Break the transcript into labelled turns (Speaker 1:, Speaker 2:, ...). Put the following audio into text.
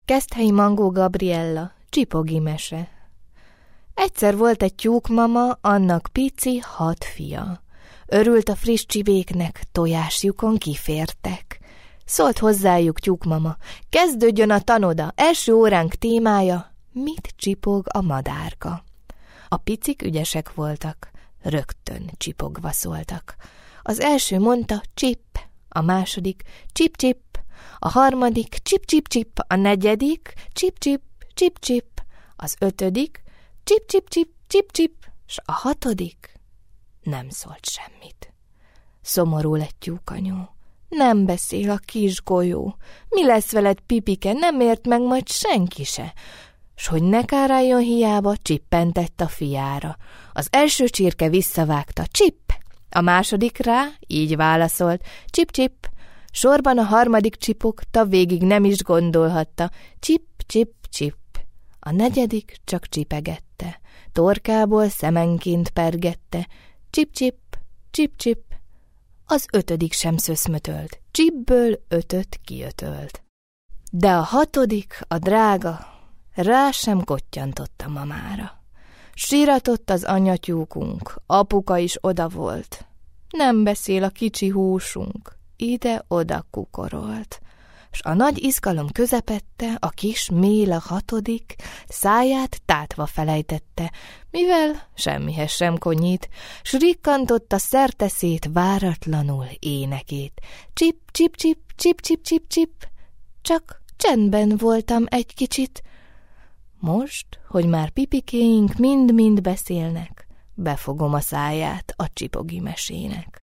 Speaker 1: Keszthelyi Mangó Gabriella, Csipogi mese. Egyszer volt egy tyúkmama, annak pici 6 fia. Örült a friss csibéknek, tojásjukon kifértek. Szólt hozzájuk tyúkmama, kezdődjön a tanoda, első óránk témája, mit csipog a madárka. A picik ügyesek voltak, rögtön csipogva szóltak. Az első mondta csip, a második csip-csip, a harmadik csip-csip-csip, a negyedik csip-csip, csip-csip, az ötödik csip-csip-csip, csip-csip, s a hatodik nem szólt semmit. Szomorú lett tyúkanyó. Nem beszél a kis golyó. Mi lesz veled, Pipike, nem ért meg majd senki se. S hogy ne káráljon hiába, csippentett a fiára. Az első csirke visszavágta, csipp, a második rá így válaszolt, csip-csip. Sorban a harmadik csipogta, végig nem is gondolhatta, csip-csip-csip. A negyedik csak csipegette, torkából szemenként pergette, csip-csip, csip-csip. Az ötödik sem szöszmötölt, csipből 5 kiötölt. De a hatodik, a drága, rá sem kottyantott mamára. Síratott az anyatyúkunk, apuka is oda volt. Nem beszél a kicsi húsunk, ide-oda kukorolt. S a nagy izgalom közepette a kis Méla hatodik száját tátva felejtette, mivel semmihez sem konyít, s rikkantotta szerteszét váratlanul énekét. Csip-csip-csip, csip-csip-csip-csip, csak csendben voltam egy kicsit. Most, hogy már Pipikéink mind-mind beszélnek, befogom a száját a Csipogi mesének.